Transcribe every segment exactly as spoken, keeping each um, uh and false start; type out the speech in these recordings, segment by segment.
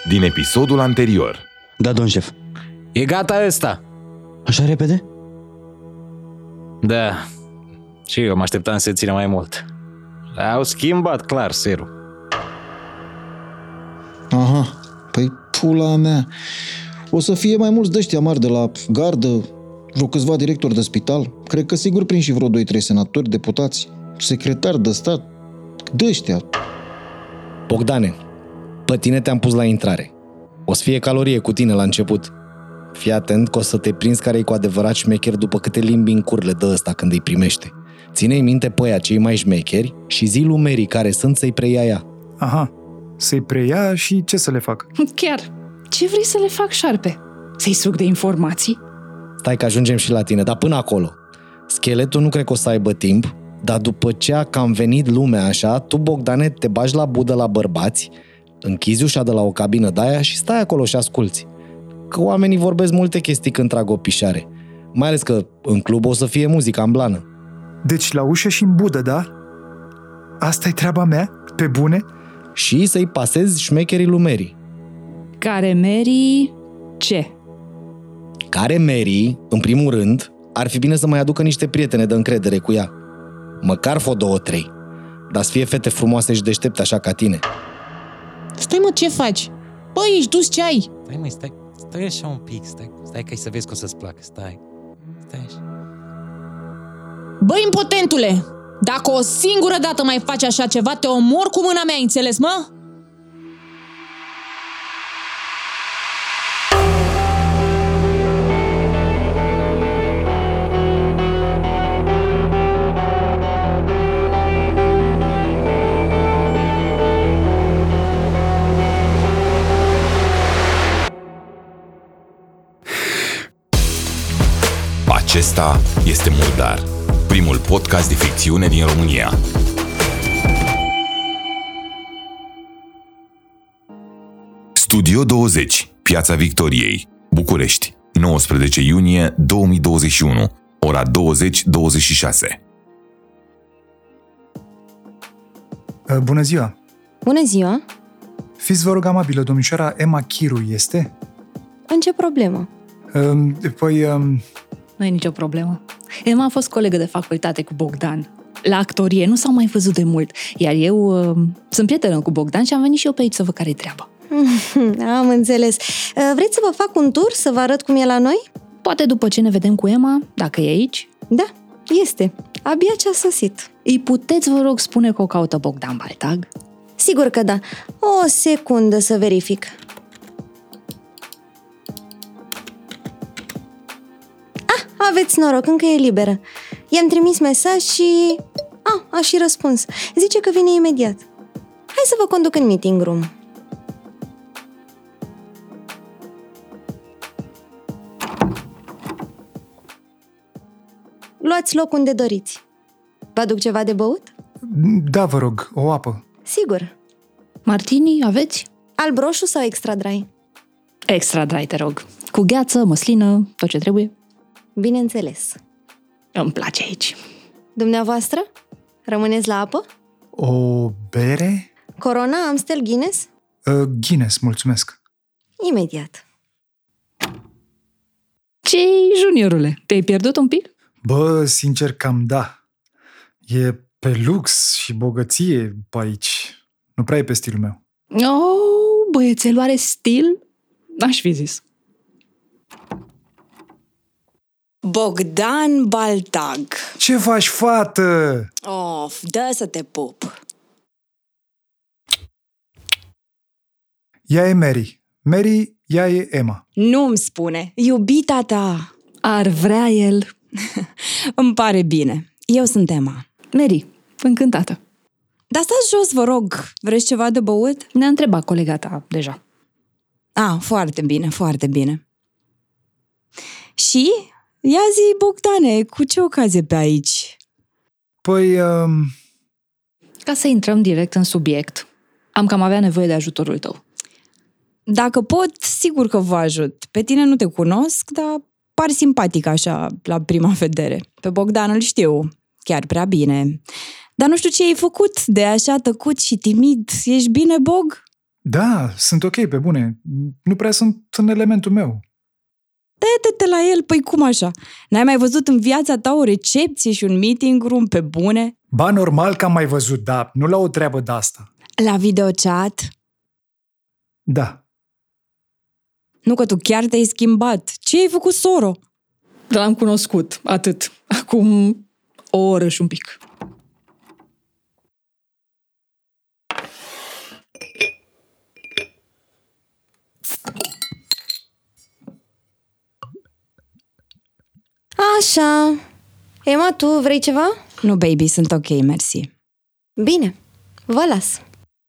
din episodul anterior. Da, domn șef. E gata ăsta. Așa repede? Da. Și eu mă așteptam să țină mai mult. Au schimbat clar serul. Aha, păi pula mea. O să fie mai mulți de-ăștia mari de la gardă, vreo câțiva directori de spital. Cred că sigur prin și vreo doi trei senatori, deputați, secretari de stat, de-ăștia. Bogdane, pe tine te-am pus la intrare. O să fie calorie cu tine la început. Fii atent că o să te prinzi care e cu adevărat șmecher după câte limbi în curle dă ăsta când îi primește. Ține-i minte pe aia cei mai șmecheri și zi lumerii care sunt să-i preia ea. Aha, să-i preia și ce să le fac? Chiar, ce vrei să le fac, șarpe? Să-i suc de informații? Stai că ajungem și la tine, dar până acolo. Scheletul nu cred că o să aibă timp, dar după ce a cam venit lumea așa, tu, Bogdane, te bagi la budă la bărbați, închizi ușa de la o cabină de-aia și stai acolo și asculți. Că oamenii vorbesc multe chestii când trag o pișare. Mai ales că în club o să fie muzica în blană. Deci la ușă și în budă, da? Asta e treaba mea? Pe bune? Și să-i pasezi șmecherii lumerii. Care merii ce? Care Mary, în primul rând, ar fi bine să mai aducă niște prietene de încredere cu ea. Măcar fă două, trei. Dar să fie fete frumoase și deștepte așa ca tine. Stai mă, ce faci? Băi, ești dus ce ai? Stai măi, stai, stai așa un pic, stai, stai ca să vezi că o să-ți placă, stai. Stai așa. Băi, impotentule! Dacă o singură dată mai faci așa ceva, te omor cu mâna mea, înțeles, mă? Acesta este Murdar, primul podcast de ficțiune din România. Studio douăzeci, Piața Victoriei, București, nouăsprezece iunie două mii douăzeci și unu, ora douăzeci douăzeci și șase. Bună ziua! Bună ziua! Fiți, vă rog, amabilă, domnișoara Emma Chiru este? În ce problemă? Păi... Nu e nicio problemă. Emma a fost colegă de facultate cu Bogdan. La actorie nu s-au mai văzut de mult, iar eu uh, sunt prietenă cu Bogdan și am venit și eu pe aici să văd care-i treaba. Am înțeles. Vreți să vă fac un tur, să vă arăt cum e la noi? Poate după ce ne vedem cu Emma, dacă e aici. Da, este. Abia ce-a sosit. Îi puteți, vă rog, spune că o caută Bogdan Baltag? Sigur că da. O secundă să verific. Ah, aveți noroc, încă e liberă. I-am trimis mesaj și... Ah, a și răspuns. Zice că vine imediat. Hai să vă conduc în meeting room. Luați loc unde doriți. Vă aduc ceva de băut? Da, vă rog, o apă. Sigur. Martini aveți? Alb roșu sau extra dry? Extra dry, te rog. Cu gheață, măslină, tot ce trebuie. Bineînțeles. Îmi place aici. Dumneavoastră? Rămâneți la apă? O bere? Corona, Amstel, Guinness? Uh, Guinness, mulțumesc. Imediat. Ce-i, juniorule? Te-ai pierdut un pic? Bă, sincer, cam da. E pe lux și bogăție pe aici. Nu prea e pe stilul meu. Oh, băiețelul are stil? N-aș fi zis. Bogdan Baltag. Ce faci, fată? Of, dă să te pup. Ea e Mary. Mary, ea e Emma. Nu-mi spune. Iubita ta. Ar vrea el. Îmi pare bine. Eu sunt Emma. Mary, încântată. Dar stați jos, vă rog. Vreți ceva de băut? Ne-a întrebat colega ta deja. Ah, foarte bine, foarte bine. Și? Ia zi, Bogdane, cu ce ocazie pe aici? Păi... Um... Ca să intrăm direct în subiect, am cam avea nevoie de ajutorul tău. Dacă pot, sigur că vă ajut. Pe tine nu te cunosc, dar pari simpatic așa, la prima vedere. Pe Bogdan îl știu, chiar prea bine. Dar nu știu ce ai făcut de așa tăcut și timid. Ești bine, Bog? Da, sunt ok, pe bune. Nu prea sunt în elementul meu. Dă-te la el, păi cum așa? N-ai mai văzut în viața ta o recepție și un meeting room pe bune? Ba, normal că am mai văzut, da, nu la o treabă de asta. La videochat? Da. Nu că tu chiar te-ai schimbat. Ce ai făcut, soro? L-am cunoscut, atât. Acum o oră și un pic. Așa. Emma, tu vrei ceva? Nu, baby, sunt ok, mersi. Bine, vă las.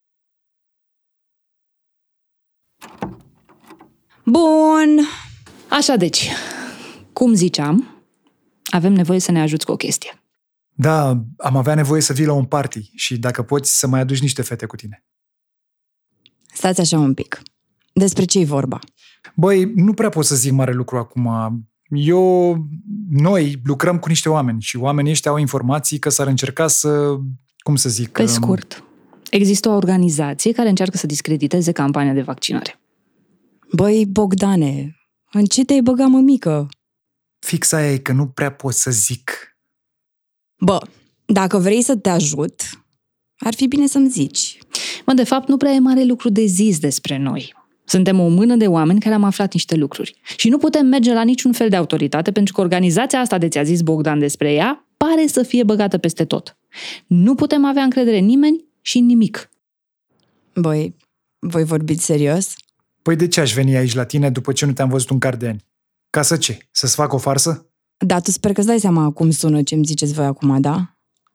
Bun. Așa deci, cum ziceam, avem nevoie să ne ajuți cu o chestie. Da, am avea nevoie să vii la un party și dacă poți să mai aduci niște fete cu tine. Stați așa un pic. Despre ce-i vorba? Băi, nu prea pot să zic mare lucru acum. Eu, noi lucrăm cu niște oameni și oamenii ăștia au informații că s-ar încerca să, cum să zic... Pe scurt, există o organizație care încearcă să discrediteze campania de vaccinare. Băi, Bogdane, în ce te-ai băgat, mămică? Fix aia e că nu prea pot să zic. Bă, dacă vrei să te ajut, ar fi bine să-mi zici. Mă, de fapt, nu prea e mare lucru de zis despre noi. Suntem o mână de oameni care am aflat niște lucruri. Și nu putem merge la niciun fel de autoritate, pentru că organizația asta de ți-a zis Bogdan despre ea pare să fie băgată peste tot. Nu putem avea încredere în nimeni și în nimic. Băi, voi vorbiți serios? Păi de ce aș veni aici la tine după ce nu te-am văzut un card de ani? Ca să ce? Să-ți fac o farsă? Da, tu sper că-ți dai seama cum sună ce-mi ziceți voi acum, da?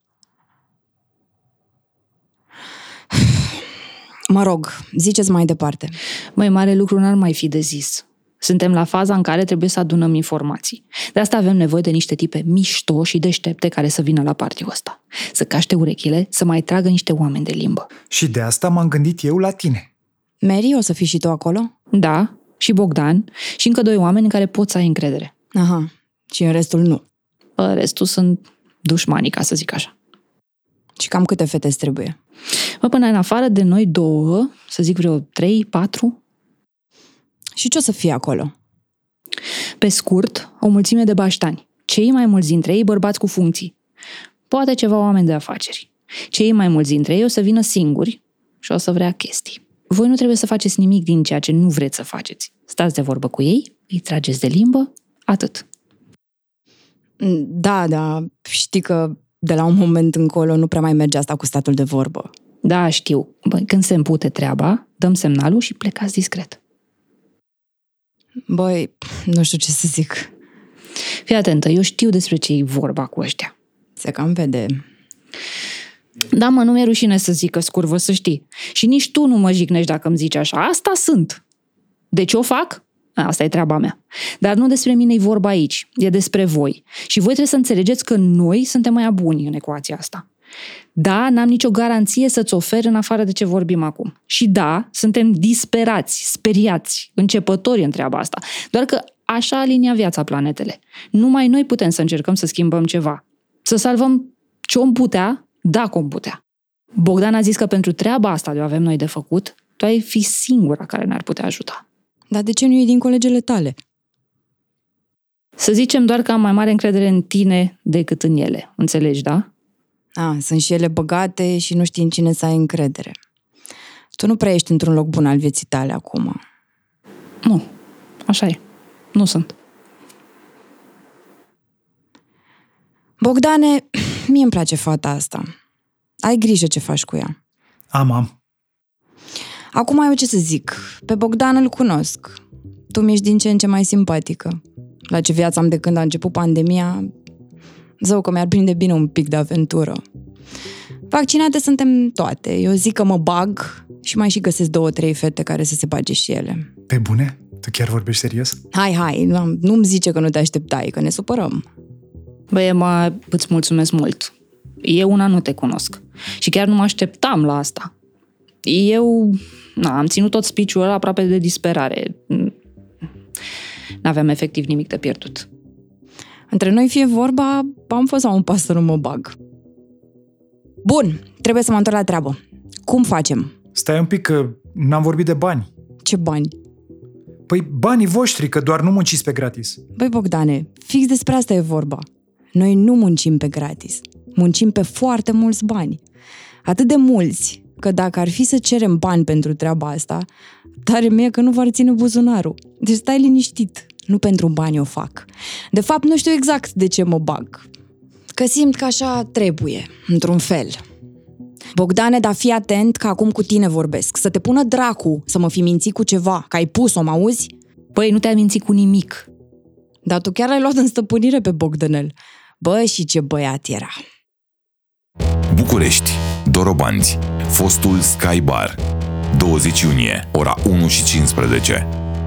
Mă rog, ziceți mai departe. Mai mare lucru n-ar mai fi de zis. Suntem la faza în care trebuie să adunăm informații. De asta avem nevoie de niște tipe mișto și deștepte care să vină la party-ul ăsta. Să caște urechile, să mai tragă niște oameni de limbă. Și de asta m-am gândit eu la tine. Mary, o să fii și tu acolo? Da, și Bogdan, și încă doi oameni în care poți să ai încredere. Aha, și în restul nu. Bă, restul sunt dușmanii, ca să zic așa. Și cam câte fete îți trebuie? Bă, până în afară de noi două, să zic vreo trei, patru. Și ce o să fie acolo? Pe scurt, o mulțime de baștani. Cei mai mulți dintre ei bărbați cu funcții. Poate ceva oameni de afaceri. Cei mai mulți dintre ei o să vină singuri și o să vrea chestii. Voi nu trebuie să faceți nimic din ceea ce nu vreți să faceți. Stați de vorbă cu ei, îi trageți de limbă, atât. Da, da, știi că de la un moment încolo nu prea mai merge asta cu statul de vorbă. Da, știu. Băi, când se împute treaba, dăm semnalul și plecați discret. Băi, nu știu ce să zic. Fii atentă, eu știu despre ce e vorba cu ăștia. Se cam vede. Da, mă, nu mi-e rușine să zic că scurvă, să știi. Și nici tu nu mă jignești dacă îmi zici așa. Asta sunt. De ce o fac? Asta e treaba mea. Dar nu despre mine e vorba aici. E despre voi. Și voi trebuie să înțelegeți că noi suntem mai buni în ecuația asta. Da, n-am nicio garanție să-ți ofer în afară de ce vorbim acum. Și da, suntem disperați, speriați, începători în treaba asta. Doar că așa alinia viața planetele. Numai noi putem să încercăm să schimbăm ceva. Să salvăm ce om putea, dacă om putea. Bogdan a zis că pentru treaba asta de o avem noi de făcut, tu ai fi singura care ne-ar putea ajuta. Dar de ce nu e din colegele tale? Să zicem doar că am mai mare încredere în tine decât în ele. Înțelegi, da? A, sunt și ele băgate și nu știi în cine să ai încredere. Tu nu prea ești într-un loc bun al vieții tale acum. Nu, așa e. Nu sunt. Bogdane, mie îmi place fata asta. Ai grijă ce faci cu ea. Am, am. Acum eu ce să zic. Pe Bogdan îl cunosc. Tu mi-ești din ce în ce mai simpatică. La ce viață am de când a început pandemia, zău că mi-ar prinde bine un pic de aventură. Vaccinate suntem toate. Eu zic că mă bag și mai și găsesc două, trei fete care să se bage și ele. Pe bune? Tu chiar vorbești serios? Hai, hai, nu-mi zice că nu te așteptai, că ne supărăm. Băi, Emma, îți mulțumesc mult. Eu una nu te cunosc. Și chiar nu mă așteptam la asta. Eu na, am ținut tot speech-ul ăla aproape de disperare. N-aveam efectiv nimic de pierdut. Între noi fie vorba, am fost la un pas să nu mă bag. Bun, trebuie să mă întorc la treabă. Cum facem? Stai un pic că N-am vorbit de bani. Ce bani? Păi banii voștri, că doar nu munciți pe gratis. Băi, Bogdane, fix despre asta e vorba. Noi nu muncim pe gratis. Muncim pe foarte mulți bani. Atât de mulți, că dacă ar fi să cerem bani pentru treaba asta, tare mie că nu v-ar ține buzunarul. Deci stai liniștit. Nu pentru bani o fac. De fapt, nu știu exact de ce mă bag. Că simt că așa trebuie, într-un fel. Bogdane, dar fii atent că acum cu tine vorbesc. Să te pună dracu să mă fi mințit cu ceva, că ai pus-o, mă auzi? Păi, nu te-ai mințit cu nimic. Dar tu chiar l-ai luat în stăpânire pe Bogdanel. Bă, și ce băiat era. București, Dorobanți, fostul Sky Bar, douăzeci iunie, ora unu și cincisprezece.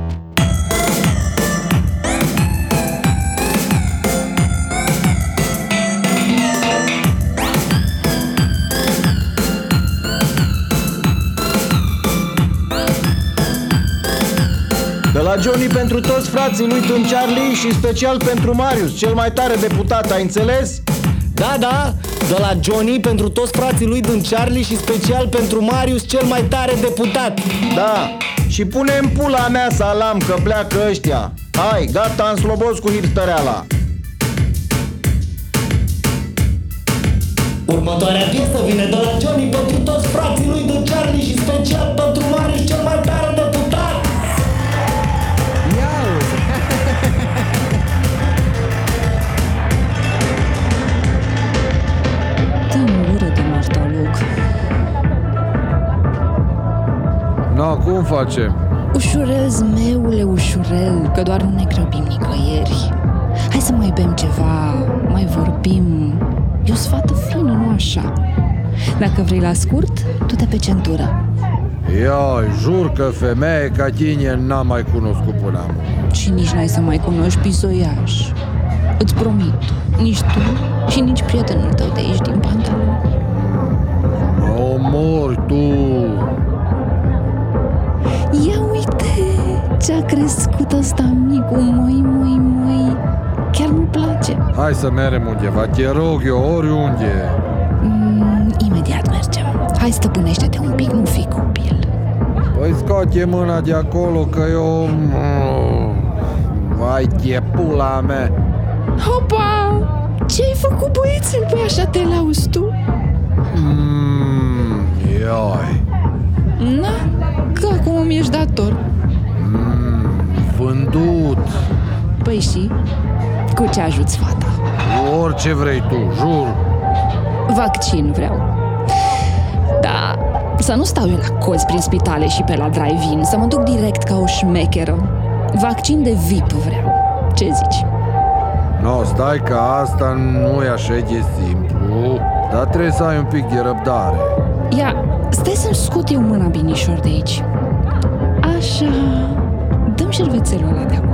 De la Johnny pentru toți frații lui Tân Charlie și special pentru Marius, cel mai tare deputat, ai înțeles? Da, da, de la Johnny pentru toți frații lui Tân Charlie și special pentru Marius, cel mai tare deputat. Da, și pune în pula mea salam că pleacă ăștia. Hai, gata, am slobos cu hipstereala. Următoarea piesă vine de la Johnny pentru toți frații lui Tân Charlie și special pentru Marius, cel mai tare deputat. No, cum facem? Ușurel, zmeule, ușurel, că doar nu ne grăbim nicăieri. Hai să mai bem ceva, mai vorbim. E o sfată fină, nu așa? Dacă vrei la scurt, du-te pe centură. Ioi, jur că femeie ca tine n-am mai cunoscut până acum. Și nici n-ai să mai cunoști pisoiaș. Îți promit, nici tu și nici prietenul tău de aici din pantalon. Mă omori tu. Ia uite ce-a crescut ăsta micu, măi, măi, măi. Chiar mi place. Hai să mergem undeva, te rog eu, oriunde. Mm, imediat mergem. Hai, stăpânește-te un pic, nu fi copil. Păi scoate mâna de acolo că eu... Vai, te pula mea. Hopa! Ce-ai făcut, băiețel? Păi așa te lauzi tu? Mmm, ioi. Na, că acum îmi ești dator. Mmm, vândut. Păi și? Cu ce ajuți fata? Orice vrei tu, jur. Vaccin vreau. Da, să nu stau eu la cozi prin spitale și pe la drive-in, să mă duc direct ca o șmecheră. Vaccin de V I P vreau. Ce zici? No, stai că asta nu e așa de simplu, dar trebuie să ai un pic de răbdare. Ia, stai să-mi scot eu mâna binișor de aici. Așa, dă-mi șervețelul ăla de acolo.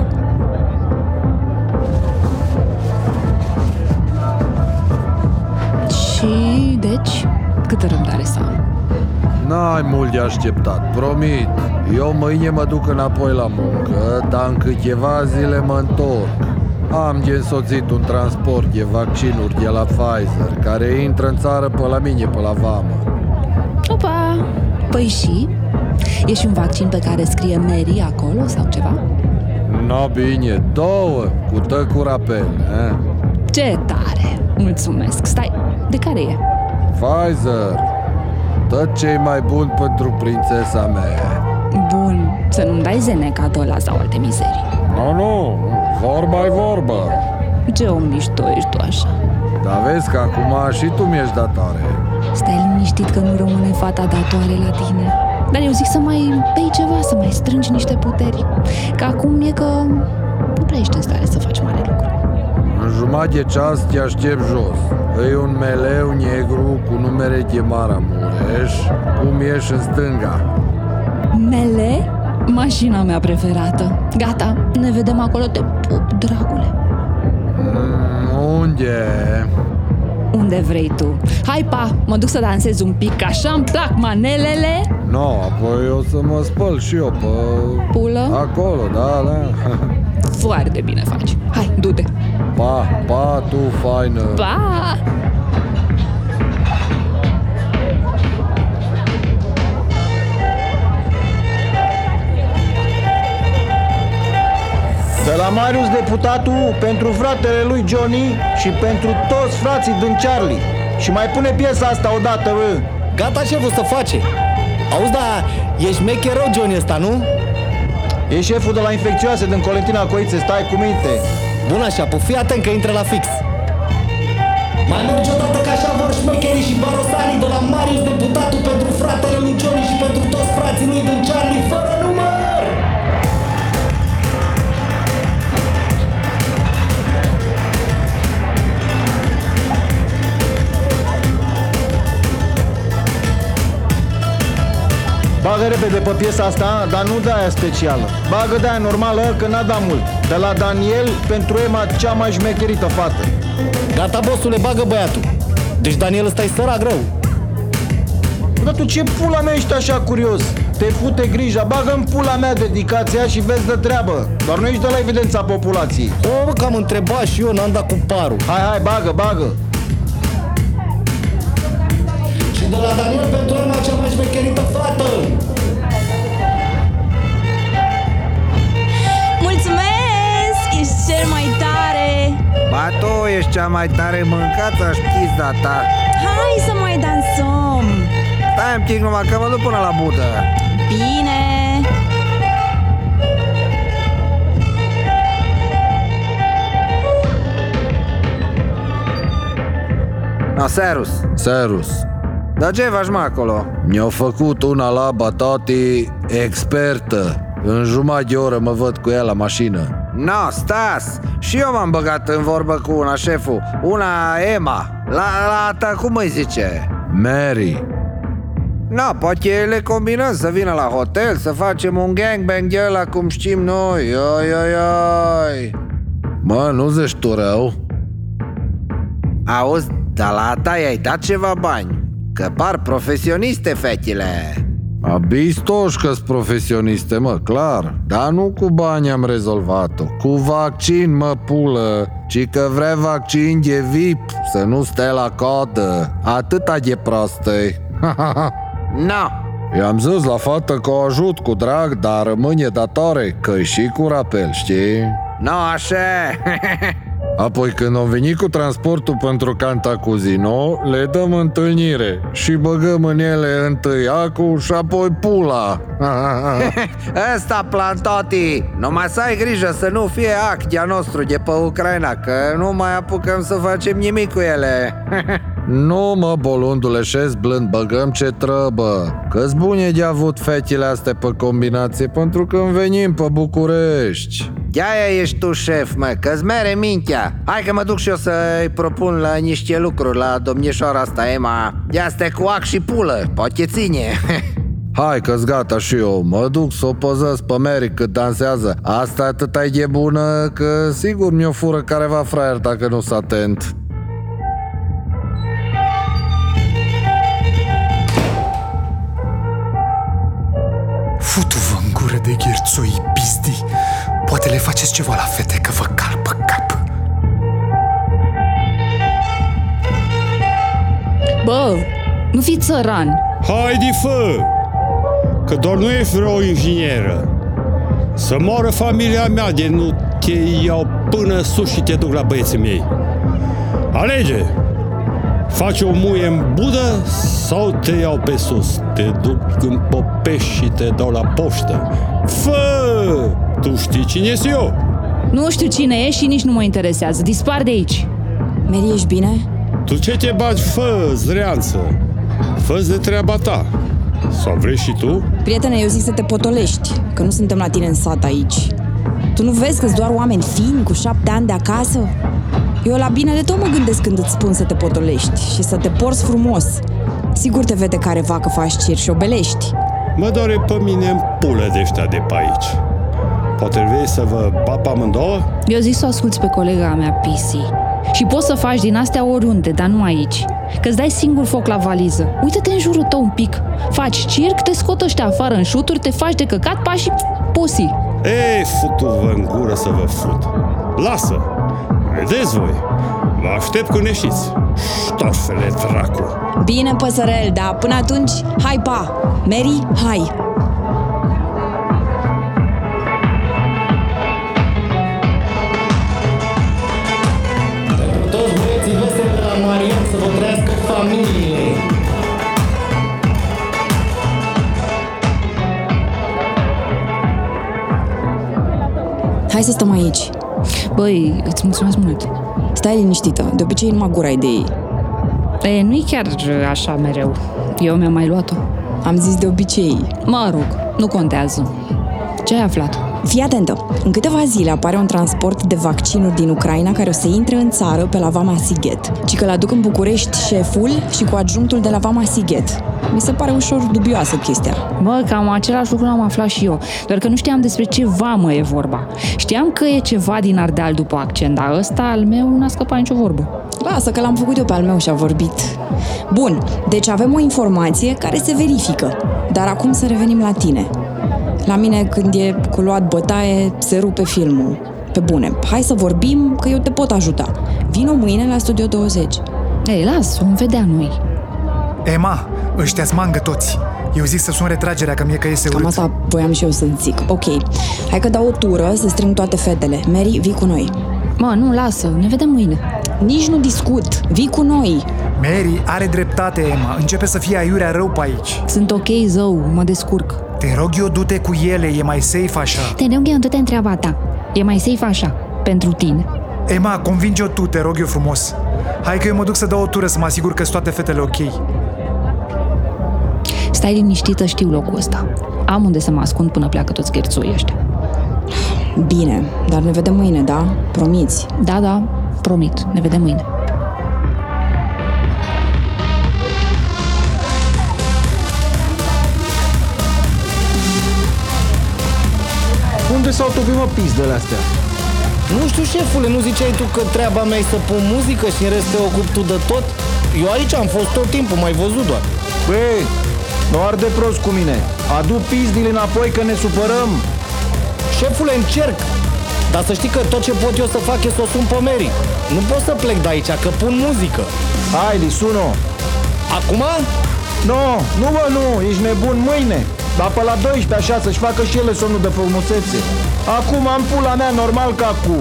Și, deci, câtă răbdare să am? N-ai mult de așteptat, promit. Eu mâine mă duc înapoi la muncă, dar în câteva zile mă întorc. Am de însoțit un transport de vaccinuri de la Pfizer, care intră în țară pe la mine, pe la vamă. Opa! Păi și? E și un vaccin pe care scrie Mary acolo sau ceva? No, bine, două, cu tăcuri apel, eh? Ce tare! Mulțumesc! Stai, de care e? Pfizer! Tot ce-i mai bun pentru prințesa mea. Bun, să nu-mi dai zenecadul ăla sau alte mizerii. Nu, nu, vorba-i vorbă. Ce om mișto ești tu așa. Dar vezi că acum și tu mi-ești datare. Stai liniștit că nu rămâne fata datoare la tine. Dar eu zic să mai bei ceva, să mai strângi niște puteri. Că acum e că nu prea ești în stare să faci mare lucru. În jumătate de ceas te aștept jos. E un meleu negru cu numere de Maramureș, cum ești în stânga. Mele? Mașina mea preferată. Gata, ne vedem acolo, te pup, dragule. Mm, unde? Unde vrei tu. Hai, pa, mă duc să dansez un pic, așa-mi plac manelele. No, apoi o să mă spăl și eu pe... Pulă? Acolo, da, da. Foarte bine faci. Hai, du-te. Pa, pa, tu, faină. Pa! De la Marius deputatul pentru fratele lui Johnny și pentru toți frații din Charlie. Și mai pune piesa asta odată, bă. Gata, șeful, să face. Auzi, da, ești mecher rău, Johnny ăsta, nu? E șeful de la infecțioase din Colentina Coițe, stai cu minte. Bun așa, pă, fii atent că intră la fix. Mai merge odată că așa vor șmecherii și barosanii de la Marius deputatul pentru fratele lui Johnny și pentru toți frații lui din Charlie, fără număr! Bagă repede pe piesa asta, dar nu de aia specială. Bagă de aia normală, că n-a dat mult. De la Daniel pentru Emma, cea mai șmecherită fată. Gata, bossule, bagă băiatul. Deci Daniel ăsta e sărac rău. Dar tu ce pula mea ești așa curios? Te fute grija, bagă în pula mea dedicația și vezi de treabă. Doar nu ești de la evidența populației. O, mă, că am întrebat și eu, n-am dat cu parul. Hai, hai, bagă, bagă. Și de la Daniel pentru Emma, cea mai șmecherită fată. Mulțumesc! Ești cel mai tare! Ba tu ești cea mai tare, mâncați-aș pizda ta. Hai să mai dansăm! Stai un pic numai că mă duc până la budă. Bine! No, serus. Serus. Dar ce faci, mă, acolo? Mi-au făcut una la batati expertă. În jumătate de oră mă văd cu ea la mașină. No, stas! Și eu m-am băgat în vorbă cu una, șeful. Una Emma. La, la ta, cum îi zice? Mary. No, poate le combinăm să vină la hotel, să facem un gangbang de ăla cum știm noi. Ai, ai, ai. Mă, nu zici tu rău? Auzi, dar la ta i-ai dat ceva bani, că par profesioniste fetile. Abistoși că-s profesioniste, mă, clar. Dar nu cu bani am rezolvat-o. Cu vaccin, mă, pulă. Ci că vrea vaccin de V I P, să nu stai la codă. Atâta de prostă-i. No. I-am zis la fată că o ajut cu drag, dar rămâne datore, că și cu rapel, știi? No, așa. Apoi când am venit cu transportul pentru Cantacuzino, le dăm întâlnire și băgăm în ele întâi acu și apoi pula. Ăsta plantoti. Numai să ai grijă să nu fie actia nostru de pe Ucraina, că nu mai apucăm să facem nimic cu ele. Nu, mă, bolundule, șezi blând, băgăm ce trăbă. Că-s bune de avut fetile astea pe combinație, pentru că venim pe București. De-aia ești tu șef, mă, că-ți mere mintea. Hai că mă duc și eu să-i propun la niște lucruri la domnișoara asta, Emma. Ia stai cu ac și pulă, poate ține. Hai că-s gata și eu. Mă duc să o pozez pe Mary cât dansează. Asta atât ai de bună că sigur mi-o fură careva fraier dacă nu s atent. Futu-vă în gură de gherțoi, pizdi. Poate le faceți ceva la fete, că vă calpă cap. Bă, nu fiți țăran. Haide, fă! Că doar nu ești vreo inginieră. Să moară familia mea de nu te iau până sus și te duc la băieții mei. Alege! Faci o muie în budă sau te iau pe sus? Te duc în Popești și te dau la poștă. Fă! Tu știi cine sunt eu? Nu știu cine ești și nici nu mă interesează. Dispar de aici. Mary, ești bine? Tu ce te bagi? Fă, zreanță! Fă-ți de treaba ta. Sau vrei și tu? Prietene, eu zic să te potolești, că nu suntem la tine în sat aici. Tu nu vezi că-s doar oameni fini cu șapte ani de acasă? Eu la bine de tot mă gândesc când îți spun să te potolești și să te porți frumos. Sigur te vede careva că faci cir și obelești. Mă doare pe mine în pulă de ăștia de pe aici. Poate vrei să vă bap amândouă? Eu zic să o asculți pe colega mea, Pisi. Și poți să faci din astea oriunde, dar nu aici. Că-ți dai singur foc la valiză. Uită-te în jurul tău un pic. Faci circ, te scot ăștia afară în șuturi, te faci de căcat, pași și pusi. Ei, futu-vă în gură să vă fut. Lasă! Vedeți voi! Vă aștept când ieșiți. Ștofele dracu! Bine, păsărel, dar până atunci, hai pa! Mary, hai! Hai să stăm aici. Băi, îți mulțumesc mult. Stai liniștită, de obicei numai gura ai de ei. E, nu-i chiar așa mereu. Eu mi-am mai luat-o. Am zis de obicei. Mă rog, nu contează. Ce ai aflat? Fii atentă! În câteva zile apare un transport de vaccinuri din Ucraina care o să intre în țară pe la Vama Sighet. Ci că l-aduc în București șeful și cu adjunctul de la Vama Sighet. Mi se pare ușor dubioasă chestia. Bă, cam același lucru am aflat și eu, doar că nu știam despre ce vamă e vorba. Știam că e ceva din Ardeal după accent, dar ăsta al meu n-a scăpat nicio vorbă. Lasă că l-am făcut eu pe al meu și a vorbit. Bun, deci avem o informație care se verifică. Dar acum să revenim la tine. La mine, când e cu luat bătaie, se rupe filmul. Pe bune, hai să vorbim, că eu te pot ajuta. Vino mâine la Studio douăzeci. Ei, las, vom vedea noi. Ema, ăștia-s mangă toți. Eu zic să sun retragerea, că mie că iese urât. Cam asta voiam și eu să zic. Ok, hai că dau o tură să strâng toate fetele. Mary, vii cu noi. Mă, nu, lasă, ne vedem mâine. Nici nu discut, vii cu noi. Mary are dreptate, Emma. Începe să fie aiurea rău pe aici. Sunt ok, zău, mă descurc. Te rog eu, du-te cu ele, e mai safe așa. Te rog eu, du-te în treaba ta. E mai safe așa, pentru tine. Emma, convinge-o tu, te rog eu frumos. Hai că eu mă duc să dau o tură să mă asigur că sunt toate fetele ok. Stai liniștită, știu locul ăsta. Am unde să mă ascund până pleacă toți cherțoii ăștia. Bine, dar ne vedem mâine, da? Promiți? Da, da, promit. Ne vedem mâine. Unde s-au topit, mă, pizdele astea? Nu știu, șefule, nu ziceai tu că treaba mea e să pun muzică și în rest te ocup tu de tot? Eu aici am fost tot timpul, m-ai văzut doar. Băi, nu arde prost cu mine. Adu pizdile înapoi că ne supărăm. Șefule, încerc. Dar să știi că tot ce pot eu să fac e să o sun pe Mary. Nu pot să plec de aici, că pun muzică. Hai, li sun-o. Acum? No, nu bă, nu, ești nebun, mâine. Dar pe la doisprezece așa să-și facă și ele somnul de frumusețe. Acum am pula mea normal ca cu.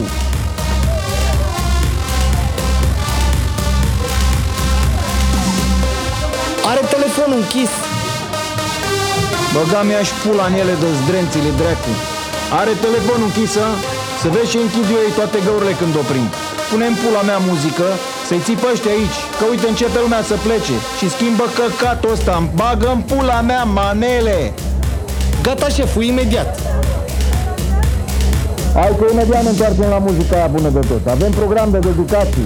Are telefonul închis. Băga mi-aș pula în ele de zdrențile dracu. Are telefonul închis, a? Să vezi și închid eu ei toate găurile când oprim. Punem pula mea muzică, să-i ții pe ăștia aici, că uite începe lumea să plece. Și schimbă căcatul ăsta, îmi bagă în pula mea manele. Gata, șeful, imediat. Hai că imediat ne întoarcem la muzica aia bună de tot. Avem program de dedicații.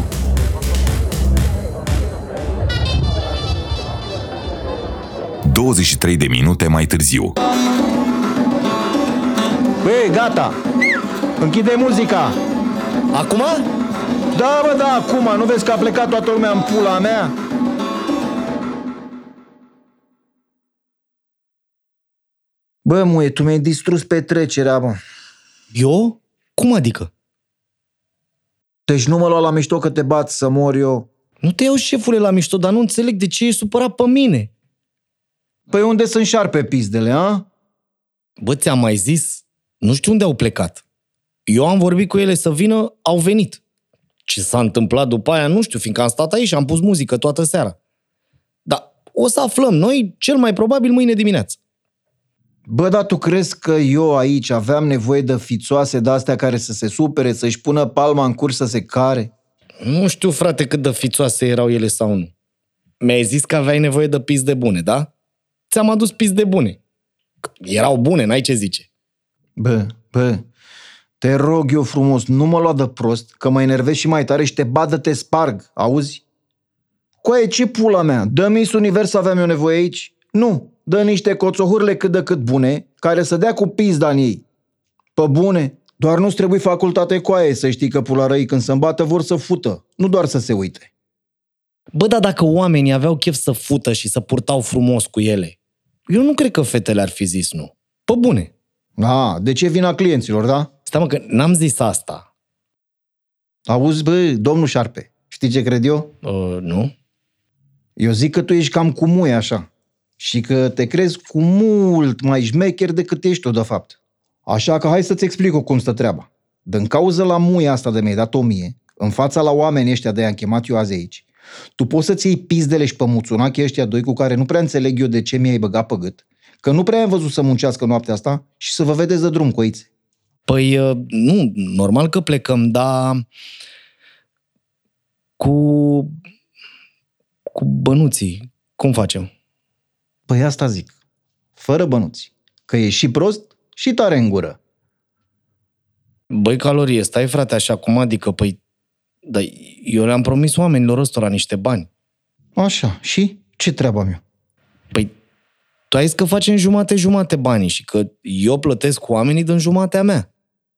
douăzeci și trei de minute mai târziu. Băi, gata! Închide muzica! Acum? Da, bă, da, acum! Nu vezi că a plecat toată lumea în pula mea? Bă, muie, tu mi-ai distrus petrecerea, bă. Eu? Cum adică? Deci nu mă lua la mișto că te bat să mor eu. Nu te iau, șefule, la mișto, dar nu înțeleg de ce e supărat pe mine. Păi unde sunt șarpe pizdele, a? Bă, ți-am mai zis, nu știu unde au plecat. Eu am vorbit cu ele să vină, au venit. Ce s-a întâmplat după aia, nu știu, fiindcă am stat aici și am pus muzică toată seara. Dar o să aflăm noi, cel mai probabil, mâine dimineață. Bă, dar tu crezi că eu aici aveam nevoie de fițoase de-astea care să se supere, să-și pună palma în curs să se care? Nu știu, frate, cât de fițoase erau ele sau nu. Mi-ai zis că aveai nevoie de pizde bune, da? Ți-am adus pizde bune. Erau bune, n-ai ce zice. Bă, bă, te rog eu frumos, nu mă lua de prost, că mă enervezi și mai tare și te bat de te sparg, auzi? Coaie, ce pula mea? Dă Miss Univers aveam eu nevoie aici? Nu, dă niște coțohurle cât de cât bune, care să dea cu pizda în ei. Pe bune, doar nu-ți trebuie facultate coaie să știi că pula răii când se îmbată vor să fută, nu doar să se uite. Bă, dar dacă oamenii aveau chef să fută și să purtau frumos cu ele, eu nu cred că fetele ar fi zis nu. Pe bune. A, de ce vina clienților, da? Stai mă, că n-am zis asta. Auzi, bă, domnul Șarpe, știi ce cred eu? Uh, nu. Eu zic că tu ești cam cu muie așa și că te crezi cu mult mai șmecher decât ești tu, de fapt. Așa că hai să-ți explic cum stă treaba. Din cauza la muia asta de mi-ai dat o mie, în fața la oamenii ăștia de i-am chemat eu azi aici, tu poți să-ți iei pizdele și pămuțunachii ăștia doi cu care nu prea înțeleg eu de ce mi-ai băgat pe gât, că nu prea am văzut să muncească noaptea asta și să vă vedeți de drum, coițe. Păi, nu, normal că plecăm, dar cu, cu bănuții, cum facem? Păi asta zic, fără bănuți, că e și prost și tare în gură. Băi, Calorie, stai frate așa, cum adică, păi, dar eu le-am promis oamenilor ăstora niște bani. Așa, și ce treabă am eu? Păi, tu ai zis că facem jumate-jumate banii și că eu plătesc cu oamenii din jumatea mea.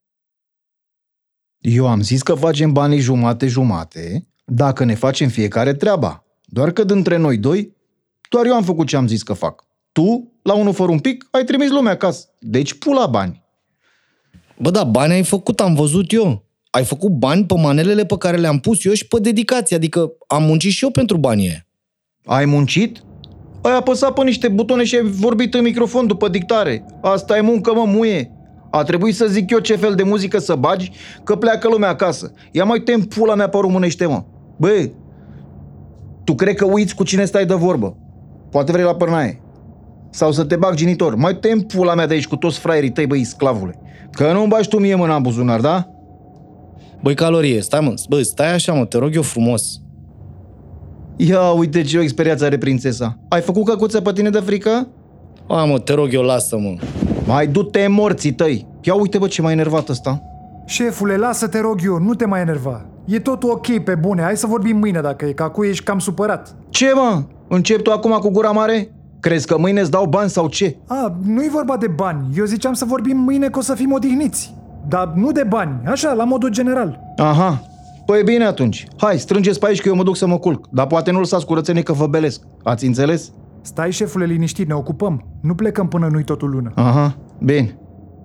Eu am zis că facem banii jumate-jumate dacă ne facem fiecare treaba. Doar că dintre noi doi, doar eu am făcut ce am zis că fac. Tu, la unul fără un pic, ai trimis lumea acasă. Deci pula bani. Bă, da, bani ai făcut, am văzut eu. Ai făcut bani pe manelele pe care le-am pus eu și pe dedicație, adică am muncit și eu pentru banii aia. Ai muncit? Ai apăsat pe niște butoane și ai vorbit în microfon după dictare. Asta e muncă, mă, muie. A trebuit să zic eu ce fel de muzică să bagi, că pleacă lumea acasă. Ia mai tem pula mea pe românește, mă. Bă, tu crezi că uiți cu cine stai de vorbă? Poate vrei la părnaie. Sau să te bag genitor. Mai tem pula mea de aici cu toți fraierii tăi, băi, sclavule. Că nu-mi bagi tu mie mâna în buzunar, da? Băi, Calorie, stai mă, bă, stai așa, mă, te rog eu frumos. Ia uite ce o experiență are prințesa. Ai făcut căcuță pe tine de frică? A, mă, te rog eu, lasă-mă. Mai du-te morții tăi. Ia uite, bă, ce m-a enervat ăsta. Șefule, lasă-te rog eu, nu te mai enerva. E totul ok, pe bune, hai să vorbim mâine dacă e, că acum ești cam supărat. Ce, mă? Încep tu acum cu gura mare? Crezi că mâine îți dau bani sau ce? A, nu-i vorba de bani, eu ziceam să vorbim mâine că o să fim odihniți. Dar nu de bani, așa, la modul general. Aha, păi bine atunci. Hai, strângeți pe aici că eu mă duc să mă culc. Dar poate nu lăsați curățenie că vă belesc. Ați înțeles? Stai, șefule, liniștit, ne ocupăm. Nu plecăm până nu-i totul lună. Aha, bine.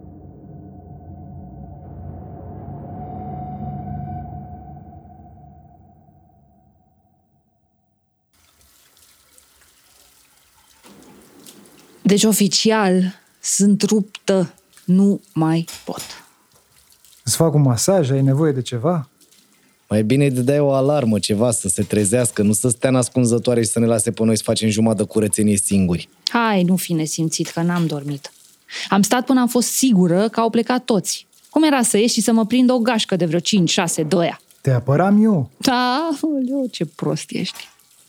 Deci, oficial, sunt ruptă. Nu mai pot. Îți fac un masaj? Ai nevoie de ceva? Mai bine îi dai o alarmă, ceva, să se trezească, nu să stea nascunzătoare și să ne lase pe noi să facem jumătate de curățenie singuri. Hai, nu fi nesimțit, că n-am dormit. Am stat până am fost sigură că au plecat toți. Cum era să ieși și să mă prind o gașcă de vreo cinci șase de aia? Te apăram eu. Da, oleu, ce prost ești.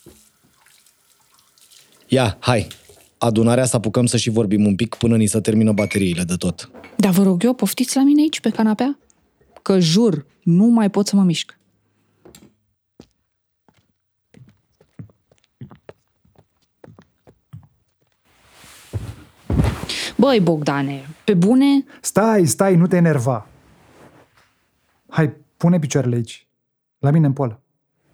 Ia, hai, adunarea să apucăm să și vorbim un pic până ni se termină bateriile de tot. Dar vă rog eu, poftiți la mine aici, pe canapea? Că jur, nu mai pot să mă mișc. Băi, Bogdane, pe bune? Stai, stai, nu te enerva. Hai, pune picioarele aici. La mine în poală.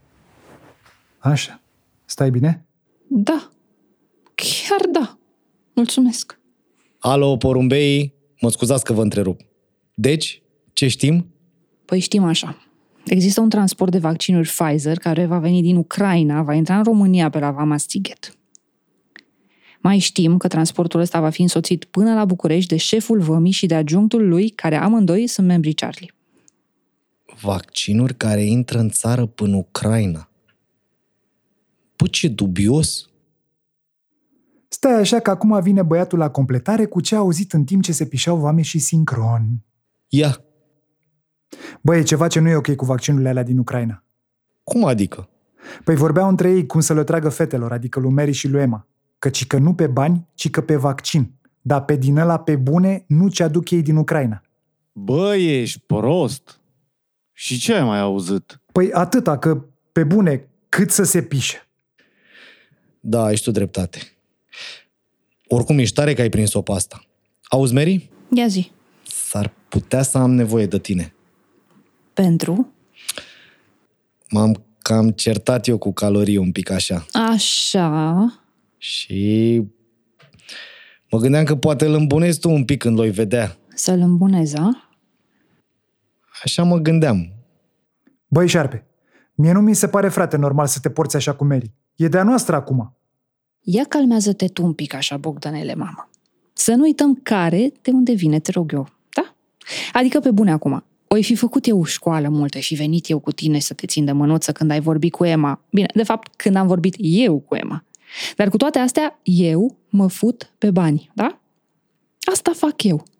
Așa. Stai bine? Da. Chiar da. Mulțumesc. Alo, porumbei, mă scuzați că vă întrerup. Deci, ce știm? Păi știm așa. Există un transport de vaccinuri Pfizer care va veni din Ucraina, va intra în România pe la Vama Stighet. Mai știm că transportul ăsta va fi însoțit până la București de șeful vămii și de adjunctul lui, care amândoi sunt membrii Charlie. Vaccinuri care intră în țară până Ucraina. Bă, ce dubios! Stai așa că acum vine băiatul la completare cu ce a auzit în timp ce se pișau vame și sincron. Ia! Băi, e ceva ce nu e ok cu vaccinurile alea din Ucraina. Cum adică? Păi vorbeau între ei cum să le tragă fetelor, adică lui Mary și lui Emma. Căci că nu pe bani, ci că pe vaccin. Dar pe din ăla pe bune nu ce aduc ei din Ucraina. Bă, ești prost. Și ce ai mai auzit? Păi atâta, că pe bune, cât să se pișe. Da, ai și tu dreptate. Oricum ești tare că ai prins-o pe asta. Auzi, Mary? Ia zi. S-ar putea să am nevoie de tine. Pentru? M-am cam certat eu cu Calorie un pic așa. Așa. Și mă gândeam că poate îl îmbunezi tu un pic când l-o vedea. Să-l îmbunezi, a? Așa mă gândeam. Băi, șarpe, mie nu mi se pare, frate, normal să te porți așa cu Mary. E de-a noastră acum. Ia calmează-te tu un pic așa, Bogdanele, mamă. Să nu uităm care, de unde vine, te rog eu, da? Adică pe bune acum. O-i fi făcut eu școală multă și venit eu cu tine să te țin de mânuță când ai vorbit cu Emma. Bine, de fapt, când am vorbit eu cu Emma. Dar cu toate astea, eu mă fut pe bani, da? Asta fac eu.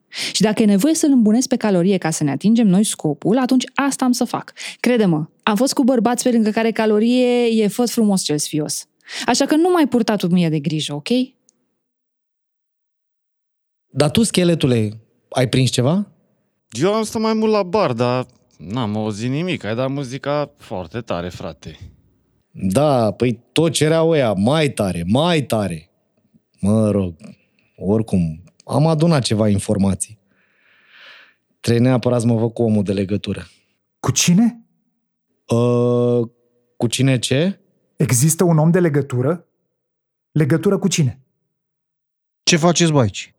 Și dacă e nevoie să-l îmbunesc pe calorie ca să ne atingem noi scopul, atunci asta am să fac. Crede-mă, am fost cu bărbați pe lângă care calorie e făt frumos cel sfios. Așa că nu mai purta tu mie de grijă, ok? Dar tu, scheletule, ai prins ceva? Eu am stat mai mult la bar, dar n-am auzit nimic. Ai dat muzica foarte tare, frate. Da, păi tot cereau ăia, mai tare, mai tare. Mă rog, oricum, am adunat ceva informații. Trebuie neapărat să mă văd cu omul de legătură. Cu cine? Uh, cu cine ce? Există un om de legătură? Legătură cu cine? Ce faceți, bă, aici?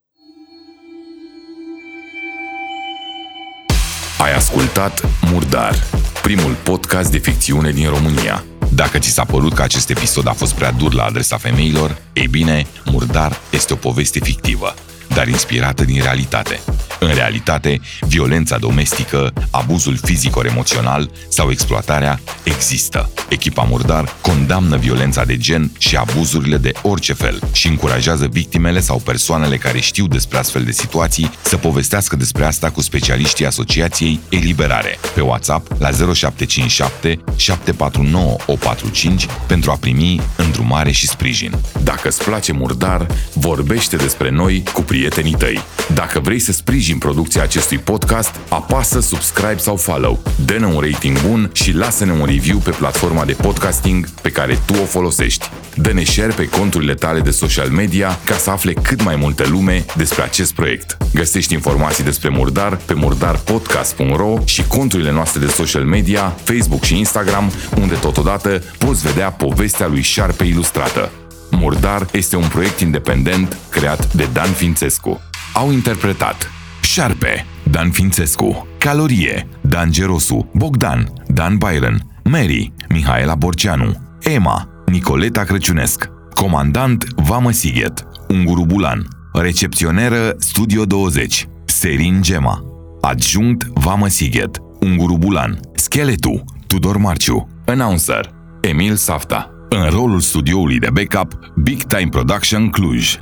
Ai ascultat Murdar, primul podcast de ficțiune din România. Dacă ți s-a părut că acest episod a fost prea dur la adresa femeilor, ei bine, Murdar este o poveste fictivă, dar inspirată din realitate. În realitate, violența domestică, abuzul fizico-emoțional sau exploatarea există. Echipa Murdar condamnă violența de gen și abuzurile de orice fel și încurajează victimele sau persoanele care știu despre astfel de situații să povestească despre asta cu specialiștii Asociației Eliberare pe WhatsApp la zero șapte cinci șapte șapte patru nouă opt patru cinci pentru a primi îndrumare și sprijin. Dacă îți place Murdar, vorbește despre noi cu prietenii tăi. Dacă vrei să sprijini producția acestui podcast, apasă subscribe sau follow, dă-ne un rating bun și lasă-ne un review pe platforma de podcasting pe care tu o folosești. Dă-ne share pe conturile tale de social media ca să afle cât mai multă lume despre acest proiect. Găsești informații despre Murdar pe murdar podcast punct ro și conturile noastre de social media, Facebook și Instagram, unde totodată poți vedea povestea lui Șarpe ilustrată. Murdar este un proiect independent creat de Dan Fințescu. Au interpretat Șarpe, Dan Fințescu, Calorie, Dan Gerosu, Bogdan, Dan Byron, Mary, Mihaela Borceanu, Emma, Nicoleta Crăciunesc, Comandant Vamă Sighet, Unguru Bulan, Recepționeră Studio douăzeci, Serin Gema, Adjunct Vamă Sighet, Unguru Bulan, Scheletu, Tudor Marciu, Announcer, Emil Safta. În rolul studioului de backup, Big Time Production Cluj.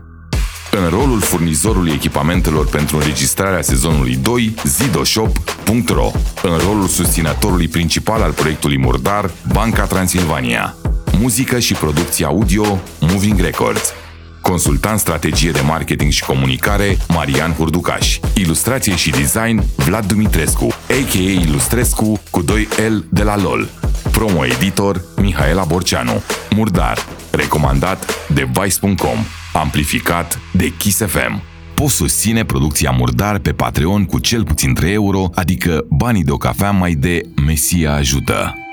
În rolul furnizorului echipamentelor pentru înregistrarea sezonului doi, zidoshop punct ro. În rolul susținătorului principal al proiectului Murdar, Banca Transilvania. Muzică și producție audio, Moving Records. Consultant strategie de marketing și comunicare, Marian Hurducaș. Ilustrație și design, Vlad Dumitrescu, a k a. Ilustrescu cu doi L de la LOL. Promo editor, Mihaela Borceanu. Murdar, recomandat de Vice punct com. Amplificat de Kiss F M. Poți susține producția Murdar pe Patreon cu cel puțin trei euro, adică banii de o cafea mai de Mesia ajută.